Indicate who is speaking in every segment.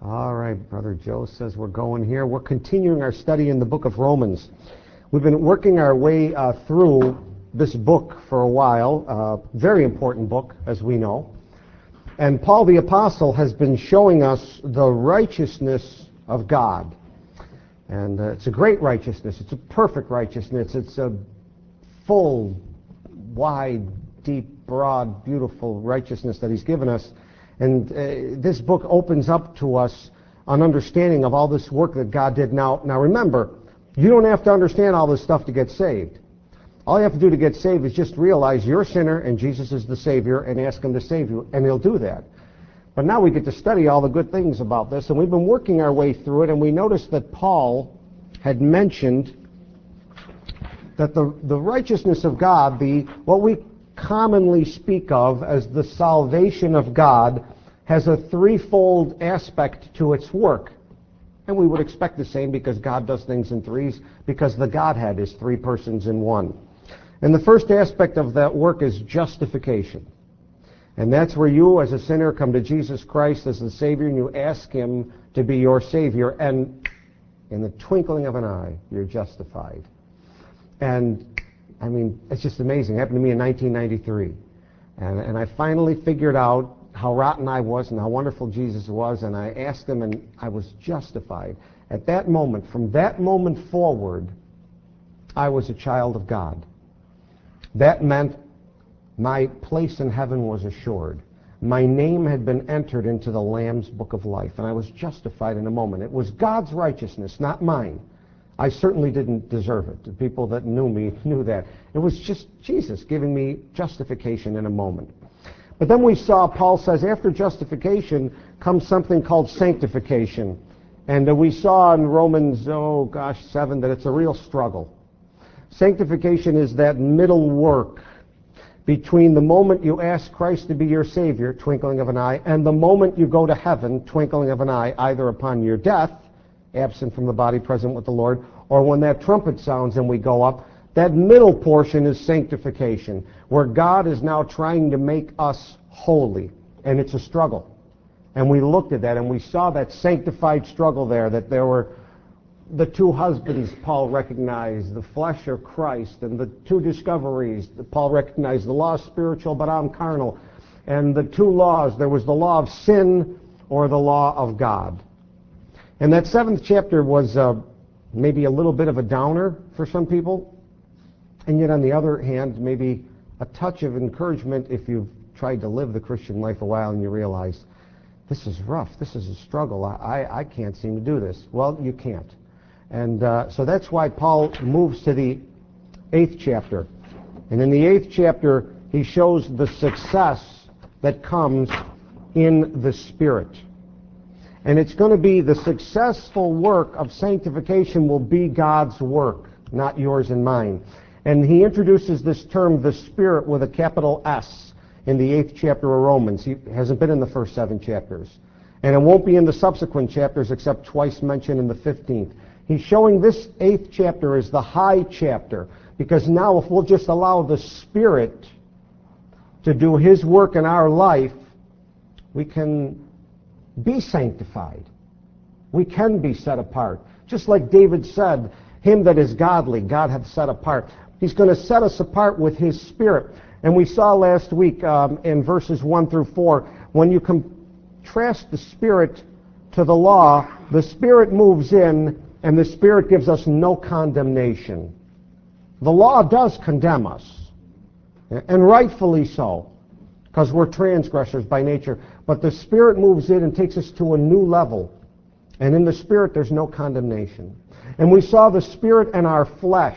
Speaker 1: All right, Brother Joe says we're going here. We're continuing our study in the book of Romans. We've been working our way through this book for a while, very important book, as we know. And Paul the Apostle has been showing us the righteousness of God. And it's a great righteousness. It's a perfect righteousness. It's a full, wide, deep, broad, beautiful righteousness that he's given us. And this book opens up to us an understanding of all this work that God did. Now remember, you don't have to understand all this stuff to get saved. All you have to do to get saved is just realize you're a sinner and Jesus is the Savior and ask Him to save you, and He'll do that. But now we get to study all the good things about this, and we've been working our way through it, and we noticed that Paul had mentioned that the righteousness of God, what we commonly speak of as the salvation of God, has a threefold aspect to its work. And we would expect the same because God does things in threes, because the Godhead is three persons in one. And the first aspect of that work is justification. And that's where you as a sinner come to Jesus Christ as the Savior and you ask Him to be your Savior, and in the twinkling of an eye, you're justified. And I mean, it's just amazing. It happened to me in 1993. And I finally figured out how rotten I was and how wonderful Jesus was, and I asked Him, and I was justified. At that moment, from that moment forward, I was a child of God. That meant my place in heaven was assured. My name had been entered into the Lamb's Book of Life, and I was justified in a moment. It was God's righteousness, not mine. I certainly didn't deserve it. The people that knew me knew that. It was just Jesus giving me justification in a moment. But then we saw, Paul says, after justification comes something called sanctification. And we saw in Romans, 7, that it's a real struggle. Sanctification is that middle work between the moment you ask Christ to be your Savior, twinkling of an eye, and the moment you go to heaven, twinkling of an eye, either upon your death, absent from the body, present with the Lord, or when that trumpet sounds and we go up. That middle portion is sanctification, where God is now trying to make us holy, and it's a struggle. And we looked at that, and we saw that sanctified struggle there, that there were the two husbands Paul recognized, the flesh or Christ, and the two discoveries that Paul recognized, the law is spiritual, but I'm carnal. And the two laws, there was the law of sin or the law of God. And that 7th chapter was maybe a little bit of a downer for some people, and yet on the other hand, maybe a touch of encouragement if you've tried to live the Christian life a while and you realize, this is rough, this is a struggle, I can't seem to do this. Well, you can't. And so that's why Paul moves to the 8th chapter. And in the 8th chapter, he shows the success that comes in the Spirit. And it's going to be the successful work of sanctification will be God's work, not yours and mine. And he introduces this term, the Spirit, with a capital S in the 8th chapter of Romans. He hasn't been in the first 7 chapters. And it won't be in the subsequent chapters except twice mentioned in the 15th. He's showing this 8th chapter as the high chapter, because now if we'll just allow the Spirit to do His work in our life, we can be sanctified. We can be set apart. Just like David said, him that is godly, God hath set apart. He's going to set us apart with His Spirit. And we saw last week in verses 1 through 4, when you contrast the Spirit to the law, the Spirit moves in, and the Spirit gives us no condemnation. The law does condemn us, and rightfully so, because we're transgressors by nature. But the Spirit moves in and takes us to a new level. And in the Spirit, there's no condemnation. And we saw the Spirit and our flesh.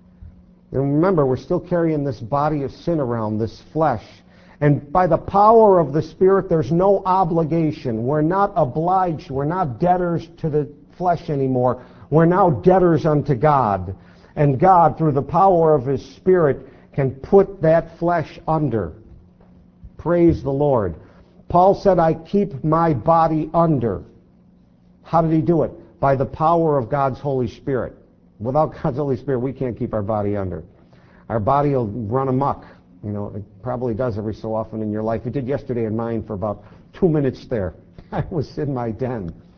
Speaker 1: And remember, we're still carrying this body of sin around, this flesh. And by the power of the Spirit, there's no obligation. We're not obliged. We're not debtors to the flesh anymore. We're now debtors unto God. And God, through the power of His Spirit, can put that flesh under. Praise the Lord. Paul said, I keep my body under. How did he do it? By the power of God's Holy Spirit. Without God's Holy Spirit, we can't keep our body under. Our body will run amok. You know, it probably does every so often in your life. It did yesterday in mine for about 2 minutes there. I was in my den.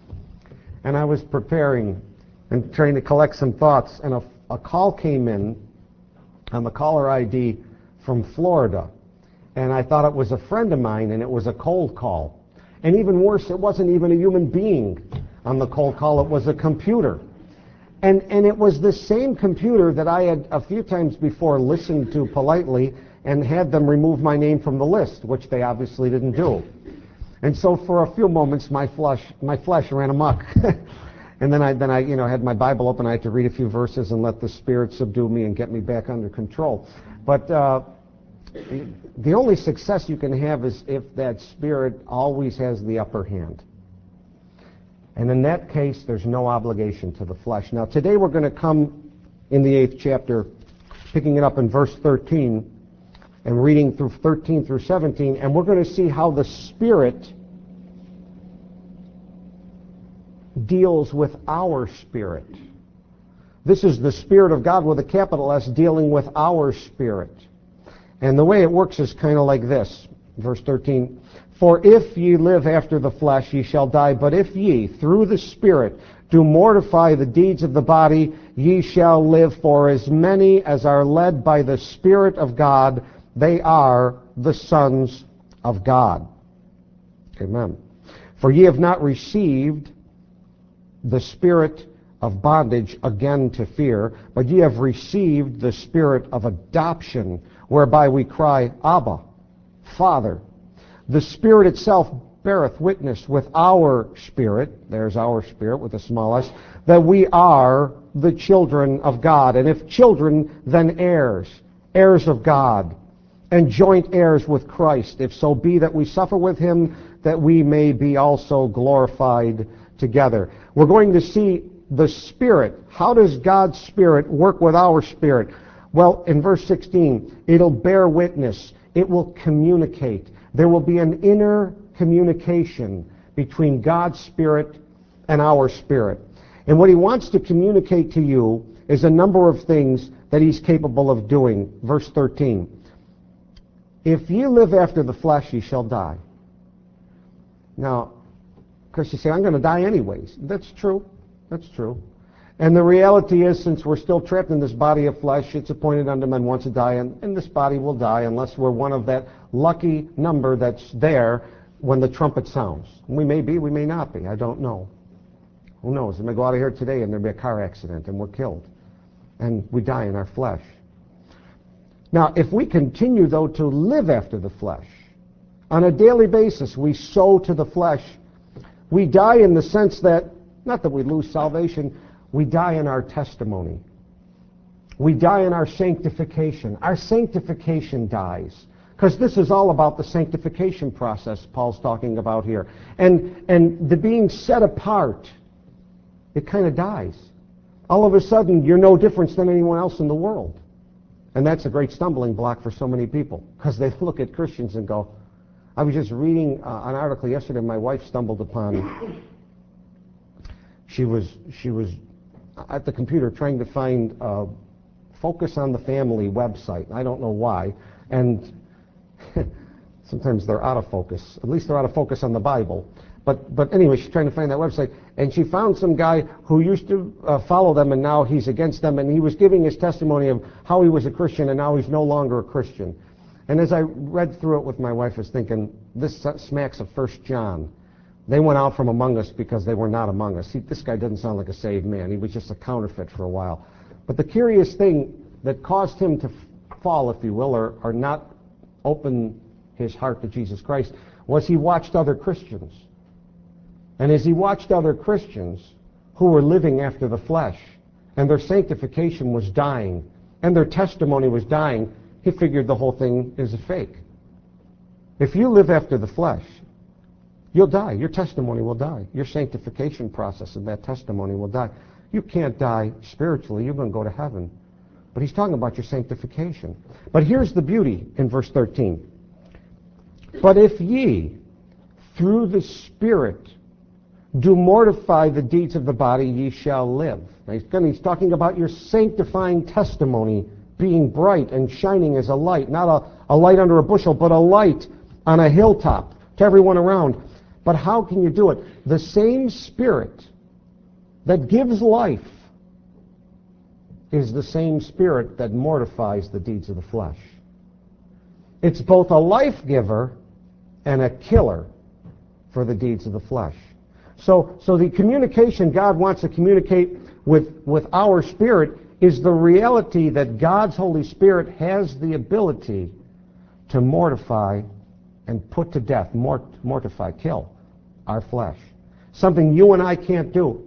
Speaker 1: and I was preparing and trying to collect some thoughts, and a call came in on the caller ID from Florida, and I thought it was a friend of mine, and it was a cold call. And even worse, it wasn't even a human being on the cold call, it was a computer. And it was the same computer that I had a few times before listened to politely and had them remove my name from the list, which they obviously didn't do. And so for a few moments, my flesh ran amok. And then I had my Bible open. I had to read a few verses and let the Spirit subdue me and get me back under control. But the only success you can have is if that Spirit always has the upper hand. And in that case, there's no obligation to the flesh. Now, today we're going to come in the 8th chapter, picking it up in verse 13, and reading through 13 through 17, and we're going to see how the Spirit deals with our spirit. This is the Spirit of God with a capital S dealing with our spirit. And the way it works is kind of like this. Verse 13, "For if ye live after the flesh, ye shall die. But if ye, through the Spirit, do mortify the deeds of the body, ye shall live. For as many as are led by the Spirit of God, they are the sons of God." Amen. "For ye have not received the spirit of bondage again to fear, but ye have received the Spirit of adoption, whereby we cry, Abba, Father. The Spirit itself beareth witness with our spirit," there's our spirit with a small s, "that we are the children of God. And if children, then heirs, heirs of God, and joint heirs with Christ, if so be that we suffer with him, that we may be also glorified together." We're going to see the Spirit. How does God's Spirit work with our spirit? Well, in verse 16, it'll bear witness. It will communicate. There will be an inner communication between God's Spirit and our spirit. And what he wants to communicate to you is a number of things that he's capable of doing. Verse 13, "If ye live after the flesh, ye shall die." Now, of course, you say, "I'm going to die anyways." That's true. That's true. And the reality is, since we're still trapped in this body of flesh, it's appointed unto men once to die, and this body will die unless we're one of that lucky number that's there when the trumpet sounds. We may be, we may not be. I don't know. Who knows? We may go out of here today and there'll be a car accident and we're killed. And we die in our flesh. Now, if we continue, though, to live after the flesh, on a daily basis, we sow to the flesh. We die in the sense that, not that we lose salvation, we die in our testimony. We die in our sanctification. Our sanctification dies. Because this is all about the sanctification process Paul's talking about here. And the being set apart, it kind of dies. All of a sudden, you're no different than anyone else in the world. And that's a great stumbling block for so many people. Because they look at Christians and go, I was just reading an article yesterday my wife stumbled upon. She was at the computer trying to find a Focus on the Family website. I don't know why. And sometimes they're out of focus. At least they're out of focus on the Bible. But anyway, she's trying to find that website. And she found some guy who used to follow them, and now he's against them. And he was giving his testimony of how he was a Christian, and now he's no longer a Christian. And as I read through it with my wife, I was thinking, this smacks of 1 John. They went out from among us because they were not among us. See, this guy doesn't sound like a saved man. He was just a counterfeit for a while. But the curious thing that caused him to fall, if you will, or not open his heart to Jesus Christ, was he watched other Christians. And as he watched other Christians who were living after the flesh, and their sanctification was dying, and their testimony was dying, he figured the whole thing is a fake. If you live after the flesh, you'll die. Your testimony will die. Your sanctification process of that testimony will die. You can't die spiritually. You're going to go to heaven. But he's talking about your sanctification. But here's the beauty in verse 13. But if ye, through the Spirit, do mortify the deeds of the body, ye shall live. Now he's talking about your sanctifying testimony being bright and shining as a light. Not a light under a bushel, but a light on a hilltop to everyone around. But how can you do it? The same Spirit that gives life is the same Spirit that mortifies the deeds of the flesh. It's both a life giver and a killer for the deeds of the flesh. So the communication God wants to communicate with our spirit is the reality that God's Holy Spirit has the ability to mortify and put to death, mortify, kill our flesh. Something you and I can't do.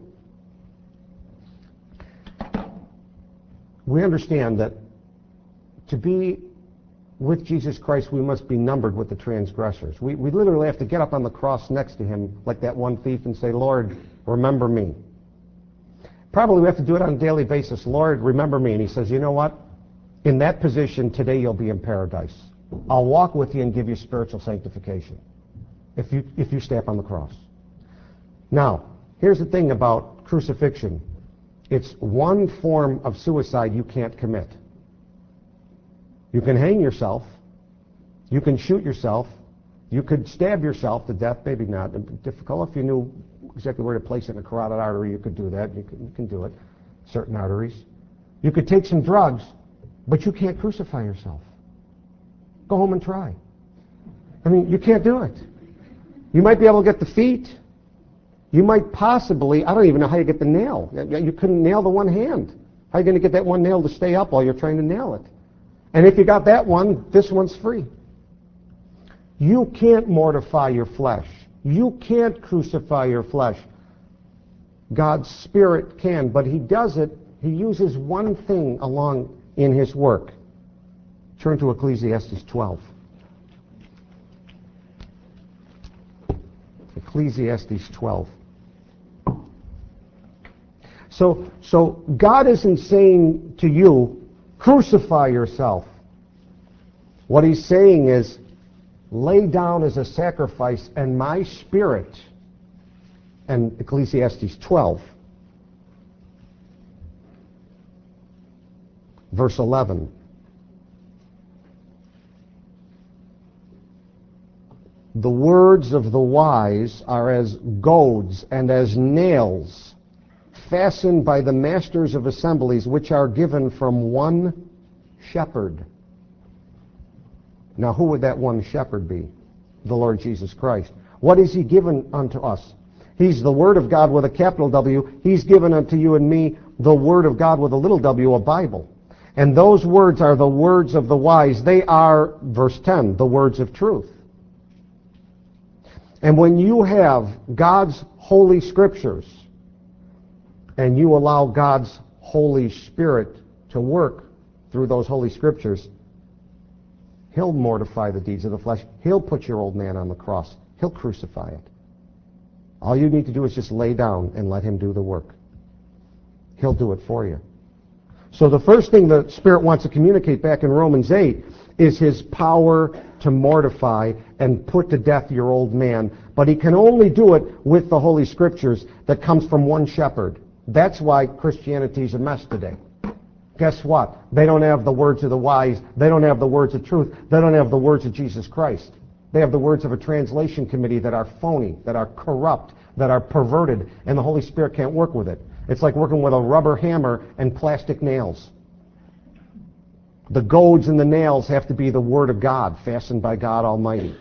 Speaker 1: We understand that to be with Jesus Christ, we must be numbered with the transgressors. We literally have to get up on the cross next to him like that one thief and say, Lord, remember me. Probably we have to do it on a daily basis. Lord, remember me. And he says, you know what? In that position, today you'll be in paradise. I'll walk with you and give you spiritual sanctification if you stay up on the cross. Now, here's the thing about crucifixion. It's one form of suicide you can't commit. You can hang yourself. You can shoot yourself. You could stab yourself to death. Maybe not. It'd be difficult. If you knew exactly where to place it in a carotid artery, you could do that. You can do it. Certain arteries. You could take some drugs, but you can't crucify yourself. Go home and try. I mean, you can't do it. You might be able to get the feet. You might possibly, I don't even know how you get the nail. You couldn't nail the one hand. How are you going to get that one nail to stay up while you're trying to nail it? And if you got that one, this one's free. You can't mortify your flesh. You can't crucify your flesh. God's Spirit can, but he does it. He uses one thing along in his work. Turn to Ecclesiastes 12. Ecclesiastes 12. So God isn't saying to you, crucify yourself. What he's saying is, lay down as a sacrifice, and my Spirit, and Ecclesiastes 12, verse 11. The words of the wise are as goads and as nails fastened by the masters of assemblies, which are given from one shepherd. Now, who would that one shepherd be? The Lord Jesus Christ. What is he given unto us? He's the Word of God with a capital W. He's given unto you and me the Word of God with a little w, a Bible. And those words are the words of the wise. They are, verse 10, the words of truth. And when you have God's holy scriptures and you allow God's Holy Spirit to work through those holy scriptures, he'll mortify the deeds of the flesh. He'll put your old man on the cross. He'll crucify it. All you need to do is just lay down and let him do the work. He'll do it for you. So the first thing the Spirit wants to communicate back in Romans 8 is his power to mortify and put to death your old man. But he can only do it with the Holy Scriptures that comes from one shepherd. That's why Christianity's a mess today. Guess what? They don't have the words of the wise. They don't have the words of truth. They don't have the words of Jesus Christ. They have the words of a translation committee that are phony, that are corrupt, that are perverted, and the Holy Spirit can't work with it. It's like working with a rubber hammer and plastic nails. The goads and the nails have to be the Word of God, fastened by God Almighty.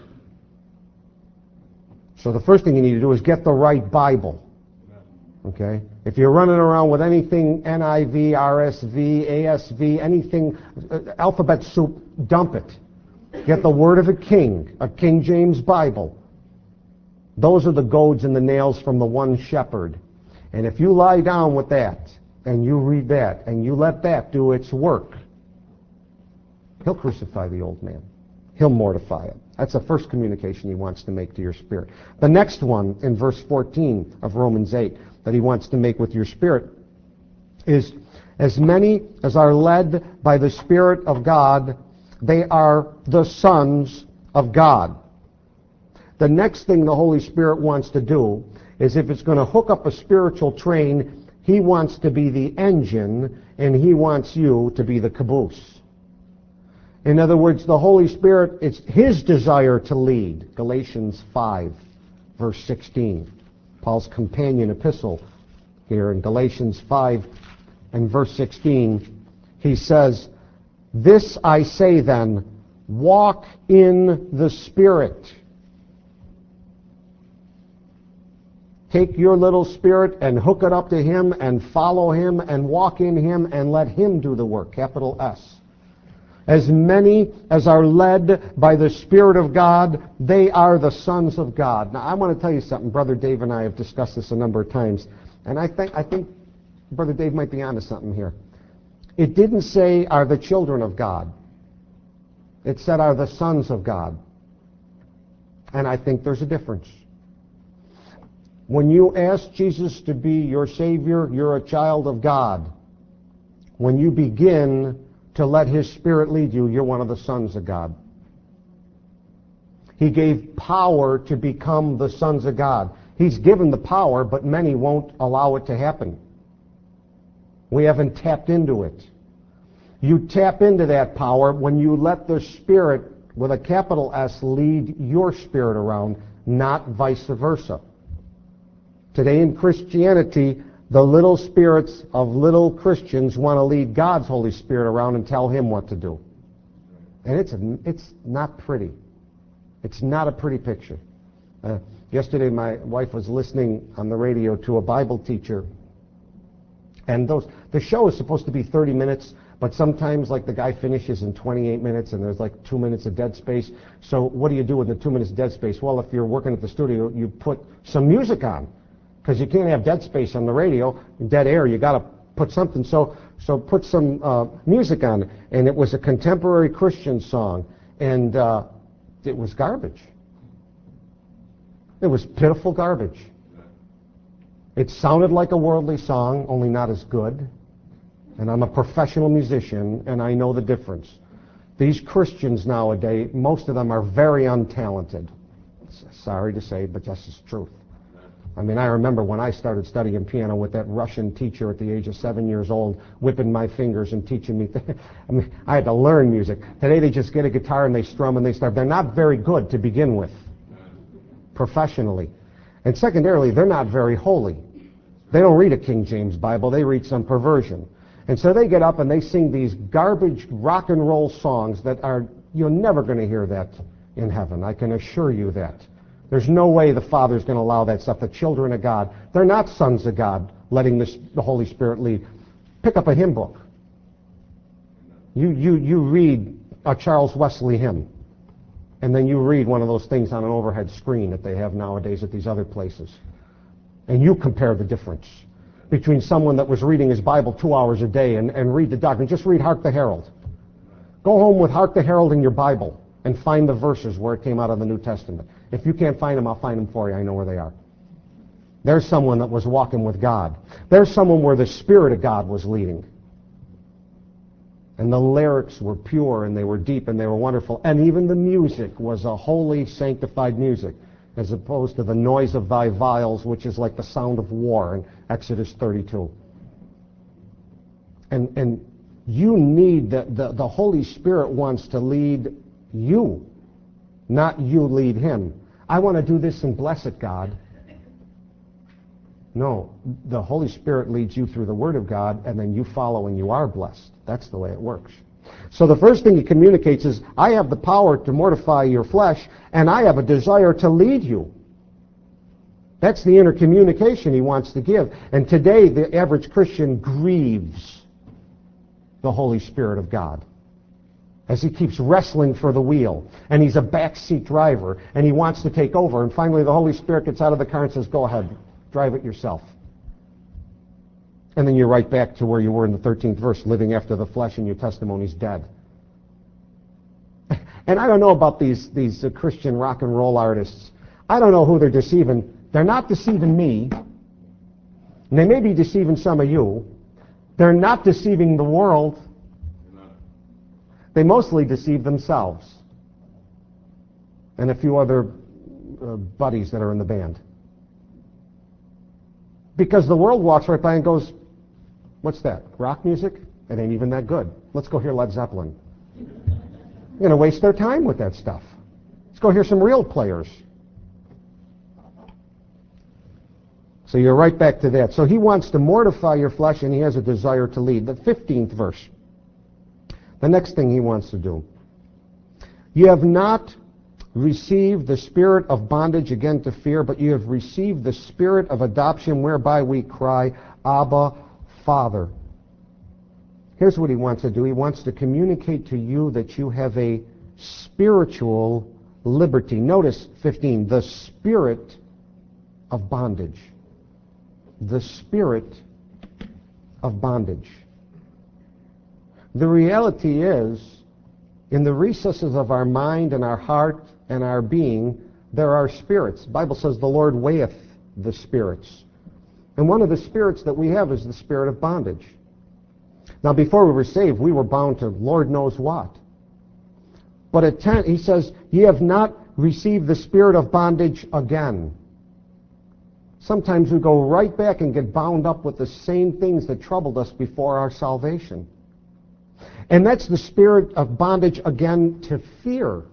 Speaker 1: So the first thing you need to do is get the right Bible. Okay? If you're running around with anything NIV, RSV, ASV, anything, alphabet soup, dump it. Get the Word of a King James Bible. Those are the goads and the nails from the one shepherd. And if you lie down with that, and you read that, and you let that do its work, he'll crucify the old man. He'll mortify it. That's the first communication he wants to make to your spirit. The next one, in verse 14 of Romans 8, that he wants to make with your spirit is, as many as are led by the Spirit of God, they are the sons of God. The next thing the Holy Spirit wants to do is, if it's going to hook up a spiritual train, he wants to be the engine and he wants you to be the caboose. In other words, the Holy Spirit, it's his desire to lead. Galatians 5, verse 16. Paul's companion epistle. here in Galatians 5 and verse 16. He says, "This I say then, walk in the Spirit." Take your little spirit and hook it up to Him and follow Him and walk in Him and let Him do the work, capital S. As many as are led by the Spirit of God, they are the sons of God. Now, I want to tell you something. Brother Dave and I have discussed this a number of times, and I think Brother Dave might be onto something here. It didn't say are the children of God. It said are the sons of God. And I think there's a difference. When you ask Jesus to be your Savior, you're a child of God. When you begin to let His Spirit lead you, you're one of the sons of God. He gave power to become the sons of God. He's given the power, but many won't allow it to happen. We haven't tapped into it. You tap into that power when you let the Spirit, with a capital S, lead your spirit around, not vice versa. Today in Christianity, the little spirits of little Christians want to lead God's Holy Spirit around and tell Him what to do. And it's not pretty. It's not a pretty picture. Yesterday my wife was listening on the radio to a Bible teacher, and the show is supposed to be 30 minutes, but sometimes like the guy finishes in 28 minutes and there's like 2 minutes of dead space. So what do you do with the 2 minutes dead space? Well, if you're working at the studio, you put some music on. Because you can't have dead space on the radio, dead air. You got to put something. So put some music on. And it was a contemporary Christian song, and it was garbage. It was pitiful garbage. It sounded like a worldly song, only not as good. And I'm a professional musician, and I know the difference. These Christians nowadays, most of them are very untalented. Sorry to say, but that's the truth. I mean, I remember when I started studying piano with that Russian teacher at the age of 7 years old, whipping my fingers and teaching me. I mean, I had to learn music. Today they just get a guitar and they strum and they start. They're not very good to begin with, professionally. And secondarily, they're not very holy. They don't read a King James Bible. They read some perversion. And so they get up and they sing these garbage rock and roll songs that are, you're never going to hear that in heaven. I can assure you that. There's no way the Father's going to allow that stuff. The children of God, they're not sons of God, letting the Holy Spirit lead. Pick up a hymn book. You read a Charles Wesley hymn, and then you read one of those things on an overhead screen that they have nowadays at these other places. And you compare the difference between someone that was reading his Bible 2 hours a day and read the doctrine. Just read Hark the Herald. Go home with Hark the Herald in your Bible and find the verses where it came out of the New Testament. If you can't find them, I'll find them for you. I know where they are. There's someone that was walking with God. There's someone where the Spirit of God was leading. And the lyrics were pure, and they were deep, and they were wonderful. And even the music was a holy, sanctified music, as opposed to the noise of thy vials, which is like the sound of war in Exodus 32. And you need, the Holy Spirit wants to lead you, not you lead Him. I want to do this and bless it, God. No, the Holy Spirit leads you through the Word of God, and then you follow and you are blessed. That's the way it works. So the first thing He communicates is, I have the power to mortify your flesh, and I have a desire to lead you. That's the inner communication He wants to give. And today, the average Christian grieves the Holy Spirit of God as he keeps wrestling for the wheel, and he's a backseat driver, and he wants to take over, and finally the Holy Spirit gets out of the car and says, go ahead, drive it yourself. And then you're right back to where you were in the 13th verse, living after the flesh, and your testimony's dead. And I don't know about these Christian rock and roll artists. I don't know who they're deceiving. They're not deceiving me, and they may be deceiving some of you. They're not deceiving the world. They mostly deceive themselves and a few other buddies that are in the band. Because the world walks right by and goes, what's that? Rock music? It ain't even that good. Let's go hear Led Zeppelin. You're going to waste their time with that stuff. Let's go hear some real players. So you're right back to that. So he wants to mortify your flesh, and he has a desire to lead. The 15th verse. The next thing he wants to do. You have not received the spirit of bondage again to fear, but you have received the spirit of adoption, whereby we cry, Abba, Father. Here's what he wants to do. He wants to communicate to you that you have a spiritual liberty. Notice 15, the spirit of bondage. The spirit of bondage. The reality is, in the recesses of our mind and our heart and our being, there are spirits. The Bible says the Lord weigheth the spirits. And one of the spirits that we have is the spirit of bondage. Now, before we were saved, we were bound to Lord knows what. But at 10, he says, ye have not received the spirit of bondage again. Sometimes we go right back and get bound up with the same things that troubled us before our salvation. And that's the spirit of bondage again to fear.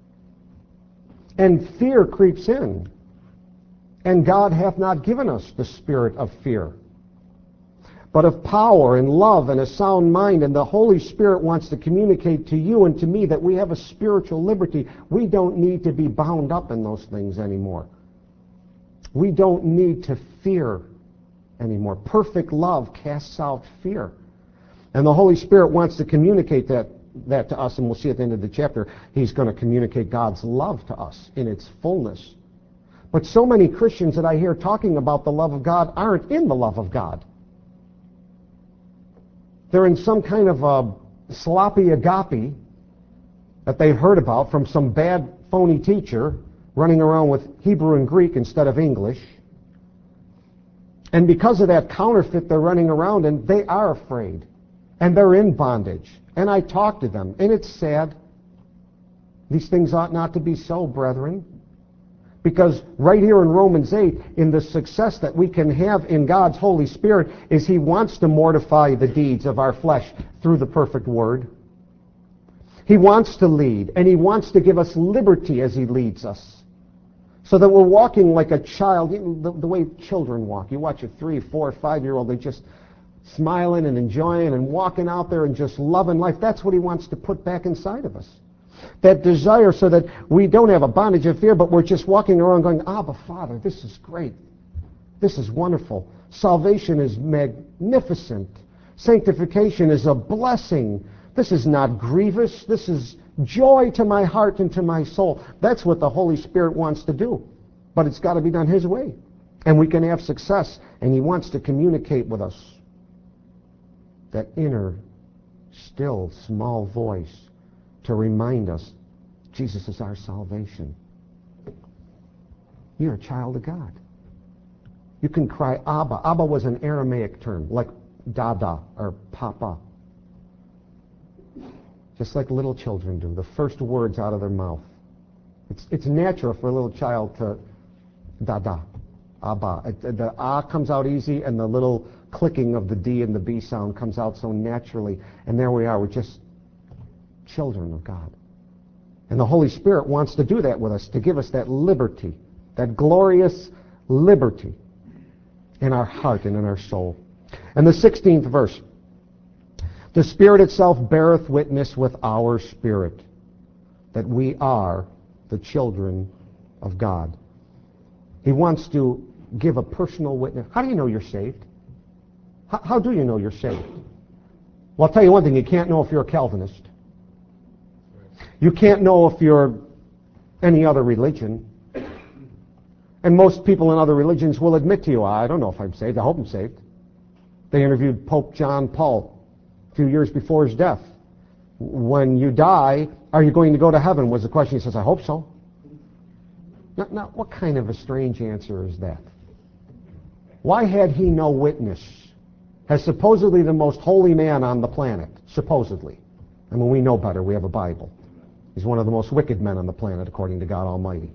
Speaker 1: And fear creeps in. And God hath not given us the spirit of fear, but of power and love and a sound mind. And the Holy Spirit wants to communicate to you and to me that we have a spiritual liberty. We don't need to be bound up in those things anymore. We don't need to fear anymore. Perfect love casts out fear. And the Holy Spirit wants to communicate that to us, and we'll see at the end of the chapter, he's going to communicate God's love to us in its fullness. But so many Christians that I hear talking about the love of God aren't in the love of God. They're in some kind of a sloppy agape that they've heard about from some bad, phony teacher running around with Hebrew and Greek instead of English. And because of that counterfeit they're running around in, they are afraid. And they're in bondage. And I talk to them, and it's sad. These things ought not to be so, brethren. Because right here in Romans 8, in the success that we can have in God's Holy Spirit, is he wants to mortify the deeds of our flesh through the perfect Word. He wants to lead, and he wants to give us liberty as he leads us. So that we're walking like a child, the way children walk. You watch a 3, 4, 5-year-old, they just smiling and enjoying and walking out there and just loving life. That's what he wants to put back inside of us. That desire, so that we don't have a bondage of fear, but we're just walking around going, Abba, Father, this is great. This is wonderful. Salvation is magnificent. Sanctification is a blessing. This is not grievous. This is joy to my heart and to my soul. That's what the Holy Spirit wants to do. But it's got to be done his way. And we can have success. And he wants to communicate with us. That inner, still, small voice to remind us Jesus is our salvation. You're a child of God. You can cry Abba. Abba was an Aramaic term, like Dada or Papa. Just like little children do, the first words out of their mouth. It's natural for a little child to Dada, Abba. The A comes out easy, and the little clicking of the D and the B sound comes out so naturally. And there we are. We're just children of God. And the Holy Spirit wants to do that with us, to give us that liberty, that glorious liberty in our heart and in our soul. And the 16th verse. The Spirit itself beareth witness with our spirit that we are the children of God. He wants to give a personal witness. How do you know you're saved? How do you know you're saved? Well, I'll tell you one thing. You can't know if you're a Calvinist. You can't know if you're any other religion. And most people in other religions will admit to you, I don't know if I'm saved. I hope I'm saved. They interviewed Pope John Paul a few years before his death. When you die, are you going to go to heaven? Was the question. He says, I hope so. Now, what kind of a strange answer is that? Why had he no witness? As supposedly the most holy man on the planet, supposedly. I mean, we know better. We have a Bible. He's one of the most wicked men on the planet, according to God Almighty.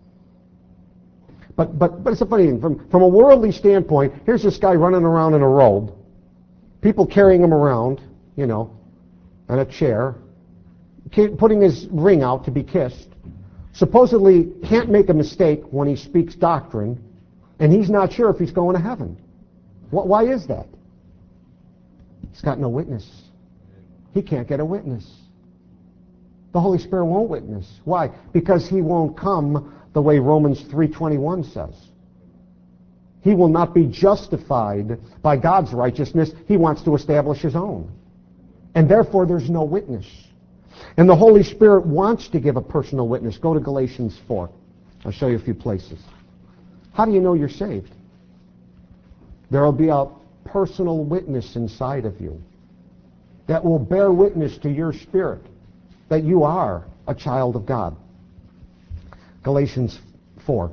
Speaker 1: But it's a funny thing. From a worldly standpoint, here's this guy running around in a robe, people carrying him around, on a chair, putting his ring out to be kissed, supposedly can't make a mistake when he speaks doctrine, And he's not sure if he's going to heaven. Why is that? He's got no witness. He can't get a witness. The Holy Spirit won't witness. Why? Because he won't come the way Romans 3:21 says. He will not be justified by God's righteousness. He wants to establish his own. And therefore there's no witness. And the Holy Spirit wants to give a personal witness. Go to Galatians 4. I'll show you a few places. How do you know you're saved? There will be a personal witness inside of you that will bear witness to your spirit that you are a child of God. Galatians 4.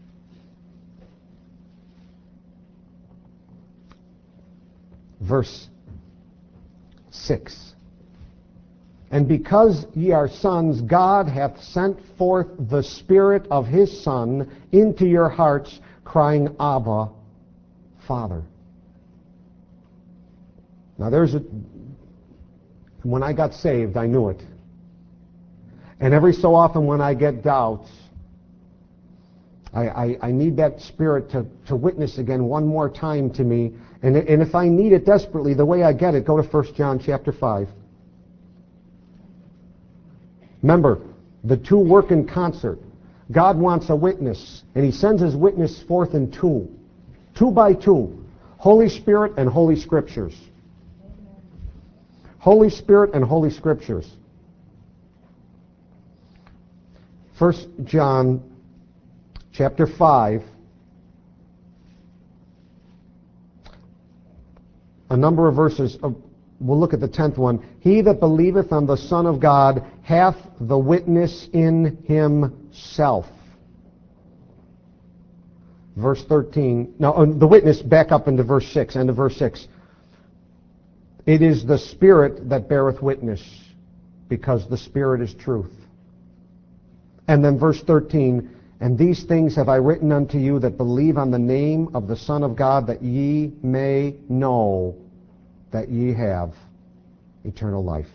Speaker 1: Verse 6. And because ye are sons, God hath sent forth the Spirit of his Son into your hearts, crying, Abba, Father. Now when I got saved, I knew it. And every so often when I get doubts, I need that Spirit to witness again one more time to me. And if I need it desperately, the way I get it, go to 1 John chapter 5. Remember, the two work in concert. God wants a witness, and he sends his witness forth in two by two. Holy Spirit and Holy Scriptures. Holy Spirit and Holy Scriptures. 1 John chapter 5. A number of verses. We'll look at the 10th one. He that believeth on the Son of God hath the witness in himself. Verse 13. Now, the witness, back up into verse 6, end of verse 6. It is the Spirit that beareth witness, because the Spirit is truth. And then verse 13. And these things have I written unto you that believe on the name of the Son of God, that ye may know that ye have eternal life.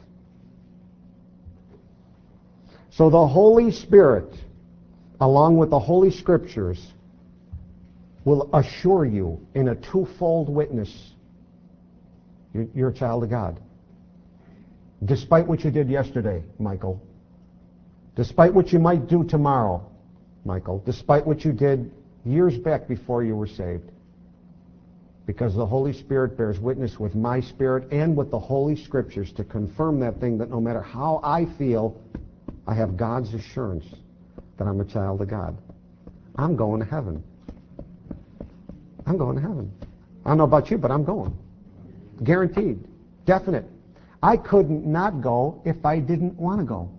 Speaker 1: So the Holy Spirit, along with the Holy Scriptures, will assure you in a twofold witness you're a child of God. Despite what you did yesterday, Michael. Despite what you might do tomorrow, Michael. Despite what you did years back before you were saved. Because the Holy Spirit bears witness with my spirit and with the Holy Scriptures to confirm that thing, that no matter how I feel, I have God's assurance that I'm a child of God. I'm going to heaven. I'm going to heaven. I don't know about you, but I'm going. Guaranteed. Definite. I couldn't not go if I didn't want to go.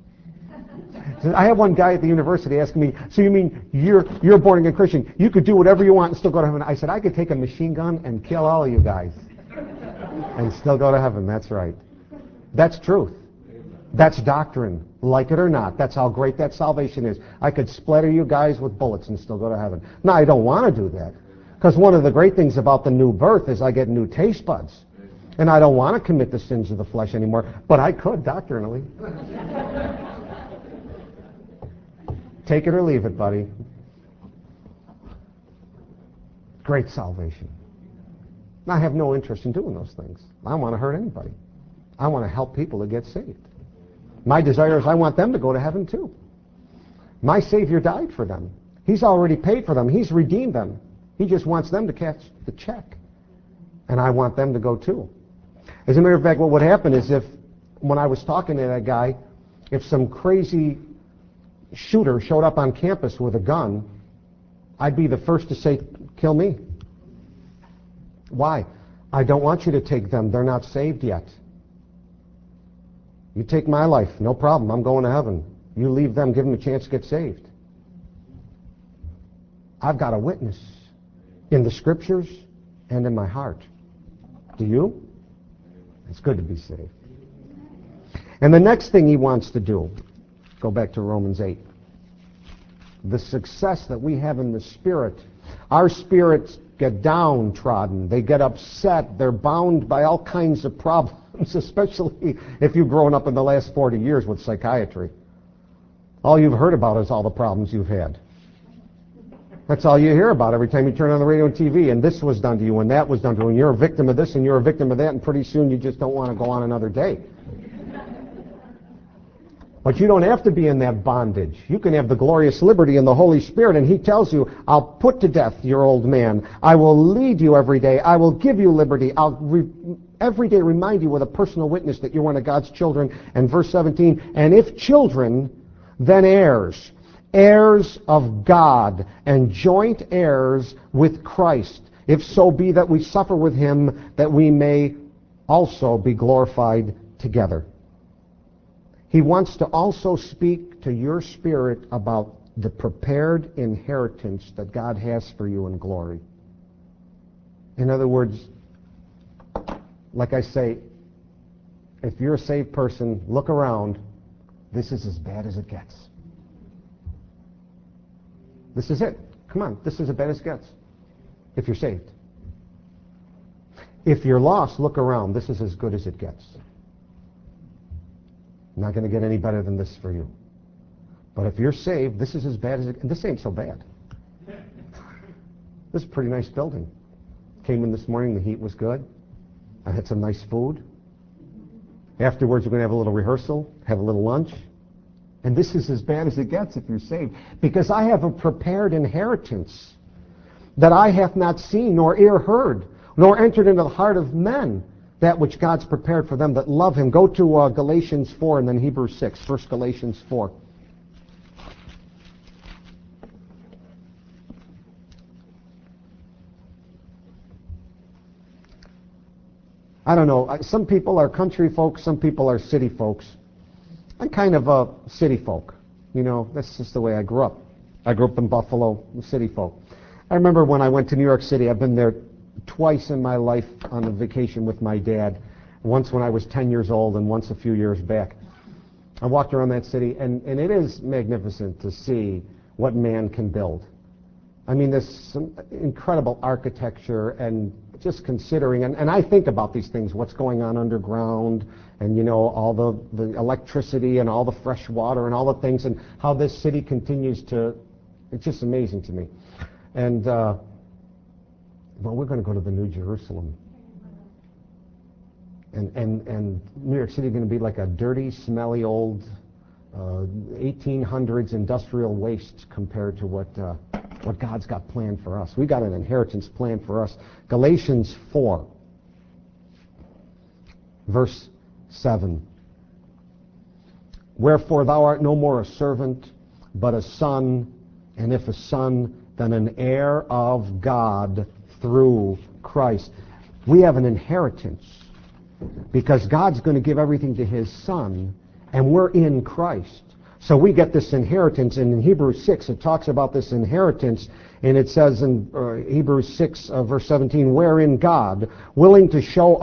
Speaker 1: I had one guy at the university asking me, so you mean you're a born-again Christian, you could do whatever you want and still go to heaven? I said, I could take a machine gun and kill all of you guys and still go to heaven. That's right. That's truth. That's doctrine. Like it or not. That's how great that salvation is. I could splatter you guys with bullets and still go to heaven. Now, I don't want to do that, because one of the great things about the new birth is I get new taste buds. And I don't want to commit the sins of the flesh anymore, but I could doctrinally. Take it or leave it, buddy. Great salvation. I have no interest in doing those things. I don't want to hurt anybody. I want to help people to get saved. My desire is I want them to go to heaven too. My Savior died for them. He's already paid for them. He's redeemed them. He just wants them to catch the check. And I want them to go too. As a matter of fact, what would happen is when I was talking to that guy, if some crazy shooter showed up on campus with a gun, I'd be the first to say, kill me. Why? I don't want you to take them. They're not saved yet. You take my life, no problem. I'm going to heaven. You leave them, give them a chance to get saved. I've got a witness in the Scriptures and in my heart. Do you? It's good to be saved. And the next thing he wants to do, go back to Romans 8. The success that we have in the Spirit. Our spirits get downtrodden. They get upset. They're bound by all kinds of problems, especially if you've grown up in the last 40 years with psychiatry. All you've heard about is all the problems you've had. That's all you hear about every time you turn on the radio and TV, and this was done to you, and that was done to you, and you're a victim of this, and you're a victim of that, and pretty soon you just don't want to go on another day. But you don't have to be in that bondage. You can have the glorious liberty in the Holy Spirit, and He tells you, I'll put to death your old man. I will lead you every day. I will give you liberty. Every day remind you with a personal witness that you're one of God's children. And verse 17, and if children, then heirs, heirs of God, and joint heirs with Christ, if so be that we suffer with Him, that we may also be glorified together. He wants to also speak to your spirit about the prepared inheritance that God has for you in glory. In other words, like I say, if you're a saved person, look around. This is as bad as it gets. This is it. Come on, this is as bad as it gets. If you're saved. If you're lost, look around. This is as good as it gets. Not going to get any better than this for you. But if you're saved, this is as bad as it gets. This ain't so bad. This is a pretty nice building. Came in this morning, the heat was good. I had some nice food. Afterwards, we're going to have a little rehearsal, have a little lunch. And this is as bad as it gets if you're saved. Because I have a prepared inheritance that I have not seen, nor ear heard, nor entered into the heart of men, that which God's prepared for them that love Him. Go to Galatians 4 and then Hebrews 6. First Galatians 4. I don't know. Some people are country folks. Some people are city folks. I'm kind of a city folk. You know, that's just the way I grew up. I grew up in Buffalo, city folk. I remember when I went to New York City, I've been there twice in my life on a vacation with my dad. Once when I was 10 years old and once a few years back. I walked around that city, and it is magnificent to see what man can build. I mean, there's some incredible architecture, and just considering, and I think about these things, what's going on underground, and you know, all the electricity and all the fresh water and all the things, and how this city continues to, it's just amazing to me. And, well, we're going to go to the New Jerusalem. And New York City is going to be like a dirty, smelly old 1800s industrial waste compared to what God's got planned for us. We got an inheritance planned for us. Galatians 4, verse 7. Wherefore thou art no more a servant, but a son, and if a son, then an heir of God through Christ. We have an inheritance because God's going to give everything to His Son, and we're in Christ. So we get this inheritance, and in Hebrews 6 it talks about this inheritance, and it says in Hebrews 6 verse 17, wherein God, willing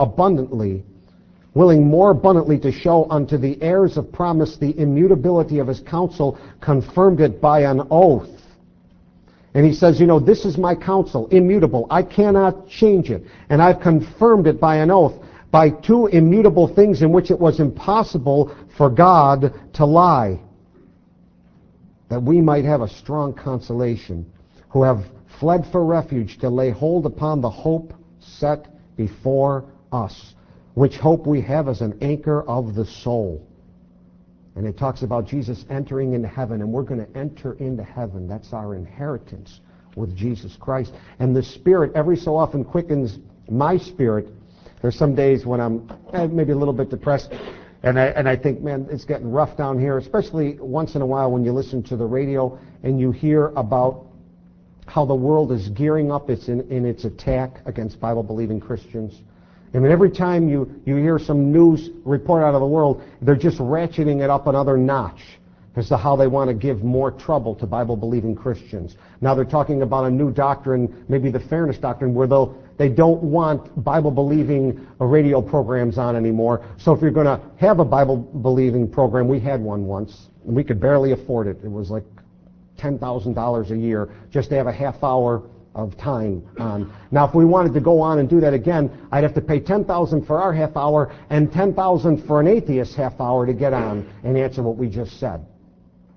Speaker 1: more abundantly to show unto the heirs of promise the immutability of His counsel, confirmed it by an oath. And He says, you know, this is my counsel, immutable. I cannot change it. And I've confirmed it by an oath, by two immutable things in which it was impossible for God to lie, that we might have a strong consolation, who have fled for refuge to lay hold upon the hope set before us, which hope we have as an anchor of the soul. And it talks about Jesus entering into heaven, and we're going to enter into heaven. That's our inheritance with Jesus Christ. And the Spirit every so often quickens my spirit. There's some days when I'm maybe a little bit depressed, and I think, man, it's getting rough down here, especially once in a while when you listen to the radio and you hear about how the world is gearing up in its attack against Bible-believing Christians. I mean, every time you hear some news report out of the world, they're just ratcheting it up another notch as to how they want to give more trouble to Bible-believing Christians. Now they're talking about a new doctrine, maybe the fairness doctrine, where they don't want Bible-believing radio programs on anymore. So if you're going to have a Bible-believing program, we had one once, and we could barely afford it. It was like $10,000 a year just to have a half hour of time on. Now, if we wanted to go on and do that again, I'd have to pay $10,000 for our half hour and $10,000 for an atheist half hour to get on and answer what we just said.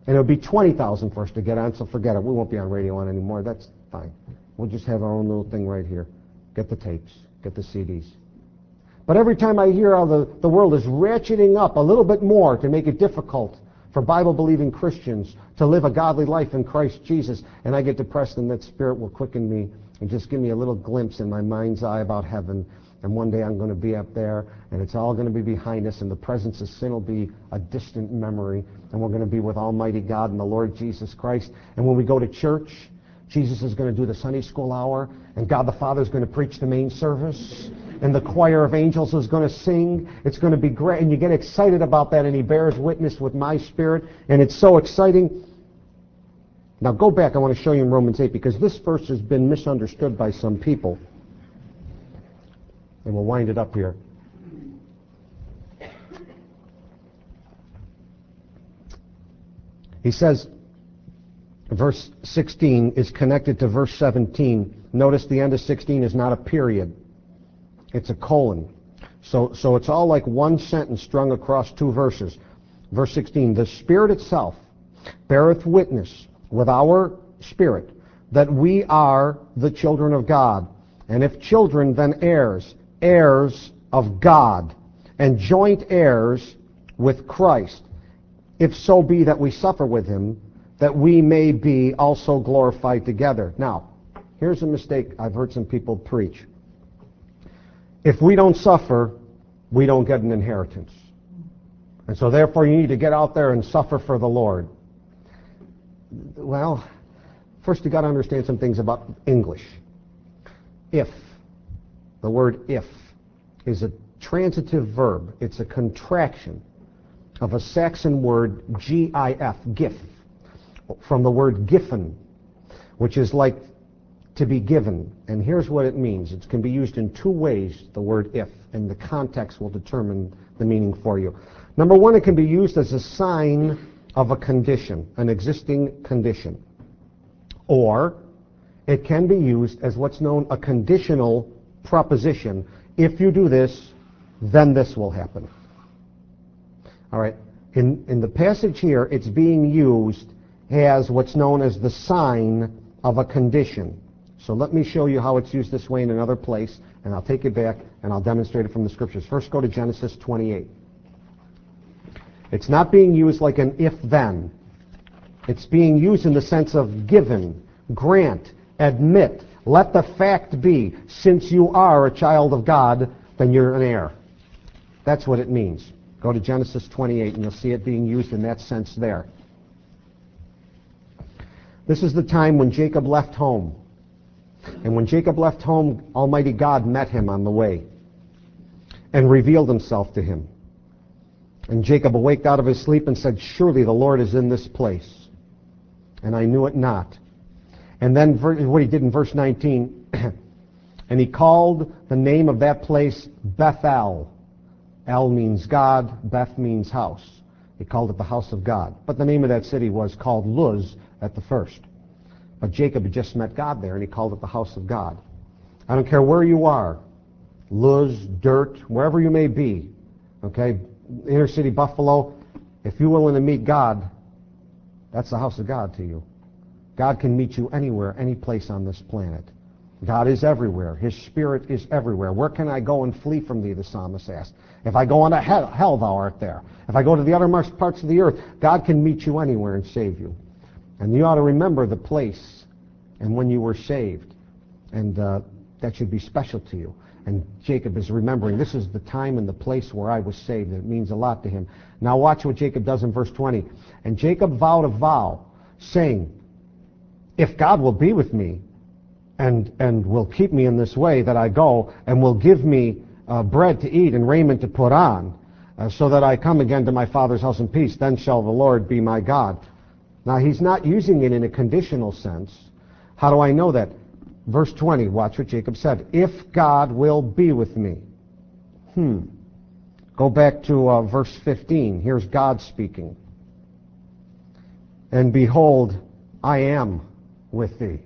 Speaker 1: And it'll be 20,000 for us to get on, so forget it. We won't be on radio on anymore. That's fine. We'll just have our own little thing right here. Get the tapes. Get the CDs. But every time I hear how the world is ratcheting up a little bit more to make it difficult for Bible-believing Christians to live a godly life in Christ Jesus, and I get depressed, and that Spirit will quicken me and just give me a little glimpse in my mind's eye about heaven. And one day I'm going to be up there, and it's all going to be behind us, and the presence of sin will be a distant memory, and we're going to be with Almighty God and the Lord Jesus Christ. And when we go to church, Jesus is going to do the Sunday school hour, and God the Father is going to preach the main service, and the choir of angels is going to sing. It's going to be great, and you get excited about that, and He bears witness with my spirit, and it's so exciting. Now go back, I want to show you in Romans 8, because this verse has been misunderstood by some people. And we'll wind it up here. He says, verse 16 is connected to verse 17. Notice the end of 16 is not a period. It's a colon. So it's all like one sentence strung across two verses. Verse 16, the Spirit itself beareth witness with our spirit that we are the children of God. And if children, then heirs, heirs of God, and joint heirs with Christ, if so be that we suffer with Him, that we may be also glorified together. Now, here's a mistake I've heard some people preach. If we don't suffer, we don't get an inheritance. And so therefore you need to get out there and suffer for the Lord. Well, first you got to understand some things about English. If, the word if, is a transitive verb. It's a contraction of a Saxon word gif, gif, from the word giffen, which is like to be given. And here's what it means. It can be used in two ways, the word if, and the context will determine the meaning for you. Number one, it can be used as a sign of a condition, an existing condition. Or it can be used as what's known a conditional proposition. If you do this, then this will happen. All right. In the passage here, it's being used as what's known as the sign of a condition. So let me show you how it's used this way in another place, and I'll take it back and I'll demonstrate it from the Scriptures. First, go to Genesis 28. It's not being used like an if-then. It's being used in the sense of given, grant, admit, let the fact be, since you are a child of God, then you're an heir. That's what it means. Go to Genesis 28 and you'll see it being used in that sense there. This is the time when Jacob left home. And when Jacob left home, Almighty God met him on the way and revealed Himself to him. And Jacob awaked out of his sleep and said, surely the Lord is in this place. And I knew it not. And then what he did in verse 19, and he called the name of that place Bethel. El means God, Beth means house. He called it the house of God. But the name of that city was called Luz at the first. But Jacob had just met God there, and he called it the house of God. I don't care where you are, Luz, Dirt, wherever you may be, okay, inner city Buffalo, if you're willing to meet God, that's the house of God to you. God can meet you anywhere, any place on this planet. God is everywhere. His Spirit is everywhere. Where can I go and flee from thee, the psalmist asked. If I go into hell, thou art there. If I go to the uttermost parts of the earth, God can meet you anywhere and save you. And you ought to remember the place and when you were saved. And that should be special to you. And Jacob is remembering, this is the time and the place where I was saved. It means a lot to him. Now watch what Jacob does in verse 20. And Jacob vowed a vow, saying, if God will be with me, and will keep me in this way that I go, and will give me bread to eat and raiment to put on, so that I come again to my father's house in peace, then shall the Lord be my God. Now he's not using it in a conditional sense. How do I know that? Verse 20, watch what Jacob said. If God will be with me. Go back to verse 15. Here's God speaking. And behold, I am with thee.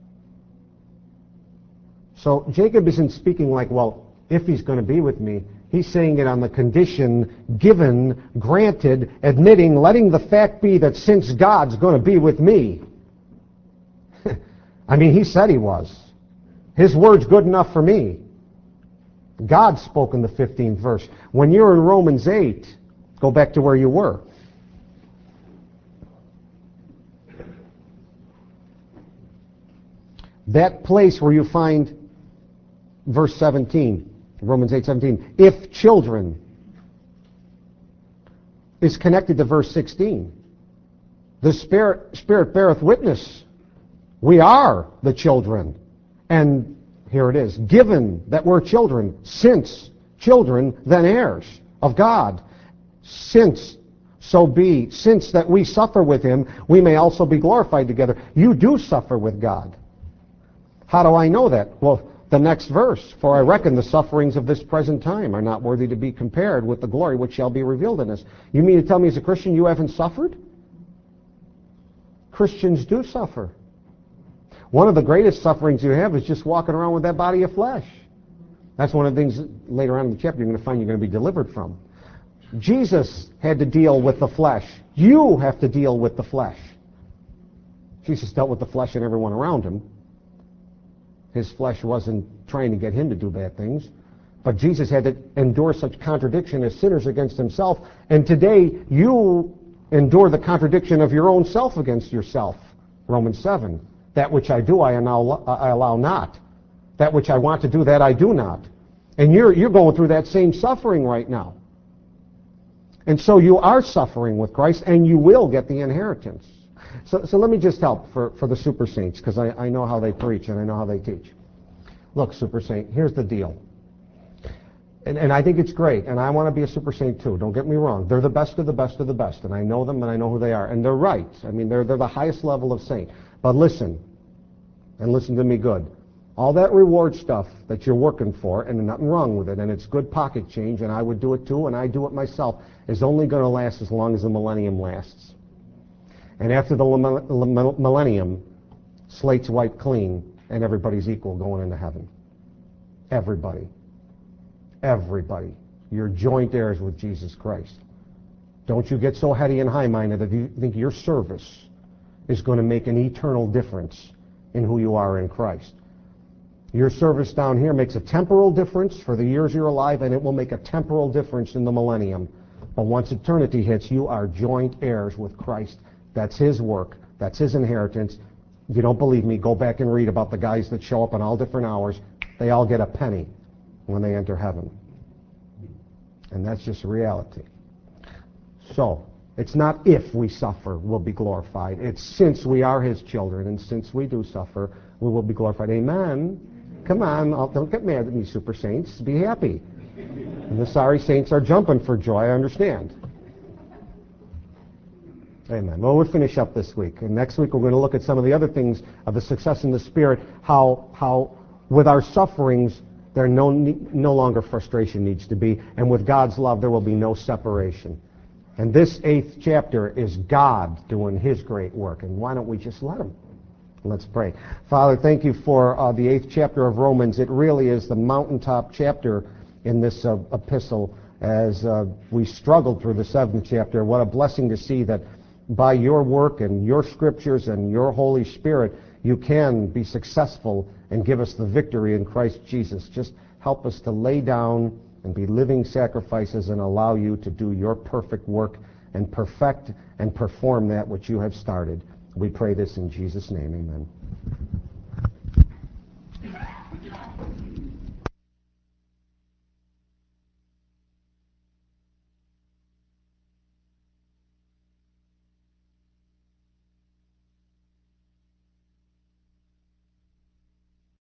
Speaker 1: So Jacob isn't speaking like, well, if he's going to be with me, He's saying it on the condition given, granted, admitting, letting the fact be that since God's going to be with me, I mean, he said he was. His word's good enough for me. God spoke in the 15th verse. When you're in Romans 8, go back to where you were. That place where you find verse 17, Romans 8:17, if children, is connected to verse 16. The Spirit beareth witness. We are the children. And here it is, given that we're children, since children, then heirs of God. Since that we suffer with him, we may also be glorified together. You do suffer with God. How do I know that? Well, the next verse, for I reckon the sufferings of this present time are not worthy to be compared with the glory which shall be revealed in us. You mean to tell me as a Christian you haven't suffered? Christians do suffer. One of the greatest sufferings you have is just walking around with that body of flesh. That's one of the things later on in the chapter you're going to find you're going to be delivered from. Jesus had to deal with the flesh. You have to deal with the flesh. Jesus dealt with the flesh and everyone around him. His flesh wasn't trying to get him to do bad things. But Jesus had to endure such contradiction as sinners against himself. And today you endure the contradiction of your own self against yourself. Romans 7. That which I do, I allow not. That which I want to do, that I do not. And you're going through that same suffering right now. And so you are suffering with Christ, and you will get the inheritance. So let me just help for the super saints, because I know how they preach and I know how they teach. Look, super saint, here's the deal. And I think it's great, and I want to be a super saint too. Don't get me wrong. They're the best of the best of the best, and I know them and I know who they are. And they're right. I mean, they're the highest level of saint. But listen, and listen to me good. All that reward stuff that you're working for, and there's nothing wrong with it, and it's good pocket change, and I would do it too, and I do it myself, is only going to last as long as the millennium lasts. And after the millennium, slate's wiped clean, and everybody's equal going into heaven. Everybody. Everybody. You're joint heirs with Jesus Christ. Don't you get so heady and high-minded that you think your service is going to make an eternal difference in who you are in Christ. Your service down here makes a temporal difference for the years you're alive, and it will make a temporal difference in the millennium. But once eternity hits, you are joint heirs with Christ. That's his work. That's his inheritance. If you don't believe me, go back and read about the guys that show up in all different hours. They all get a penny when they enter heaven. And that's just reality. So, it's not if we suffer, we'll be glorified. It's since we are his children, and since we do suffer, we will be glorified. Amen? Come on, don't get mad at me, super saints. Be happy. And the sorry saints are jumping for joy, I understand. Amen. Well, we'll finish up this week. And next week we're going to look at some of the other things of the success in the Spirit, how with our sufferings, there no longer frustration needs to be, and with God's love there will be no separation. And this 8th chapter is God doing his great work. And why don't we just let him? Let's pray. Father, thank you for the 8th chapter of Romans. It really is the mountaintop chapter in this epistle as we struggled through the 7th chapter. What a blessing to see that by your work and your scriptures and your Holy Spirit, you can be successful and give us the victory in Christ Jesus. Just help us to lay down and be living sacrifices and allow you to do your perfect work and perfect and perform that which you have started. We pray this in Jesus' name. Amen.